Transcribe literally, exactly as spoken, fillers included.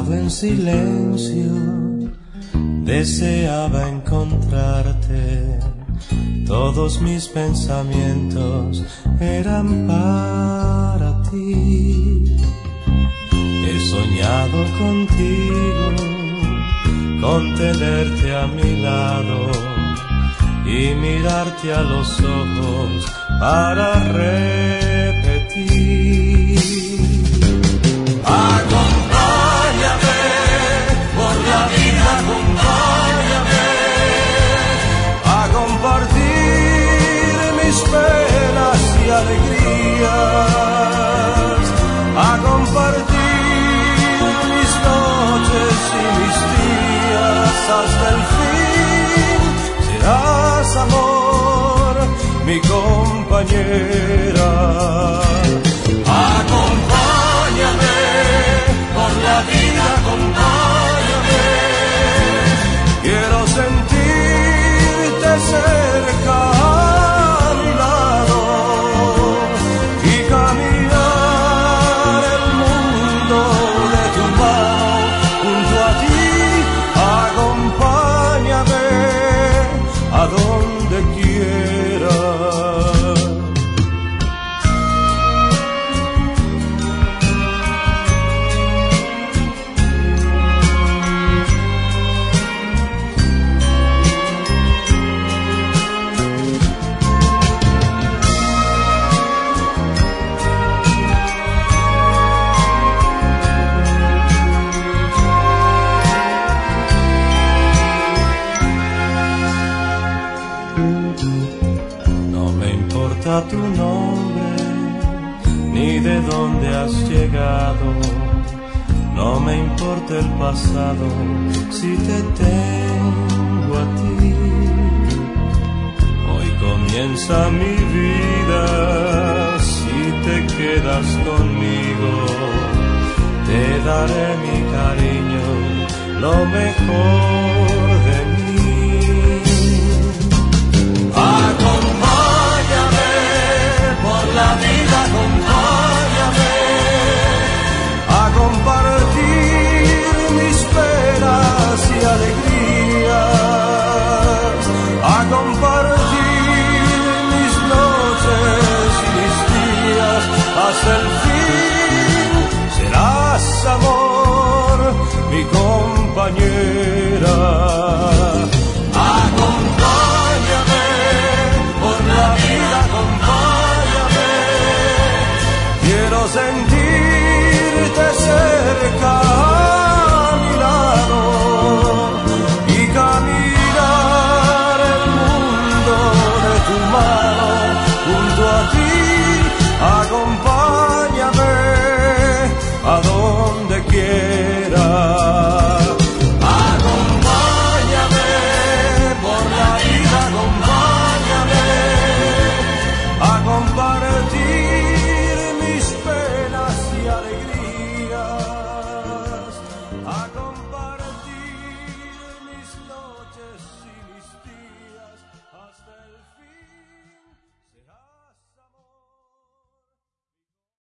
Sentado en silencio, deseaba encontrarte. Todos mis pensamientos eran para ti. He soñado contigo, con tenerte a mi lado y mirarte a los ojos para repetir. Acompáñame por la vida, acompáñame a compartir mis penas y alegrías, a compartir mis noches y mis días hasta el fin. Serás, amor, mi compañera. Acompáñame por la vida, acompáñame. Quiero sentirte cerca a mi lado y caminar el mundo de tu mano junto a ti. Acompáñame a donde quiera. Tu nombre, ni de dónde has llegado, no me importa el pasado si te tengo a ti. Hoy comienza mi vida, si te quedas conmigo, te daré mi cariño, lo mejor de mí. Acompáñame por la vida, acompáñame a compartir mis penas y alegrías, a compartir mis noches y mis días hasta el fin. Serás, amor, mi compañero.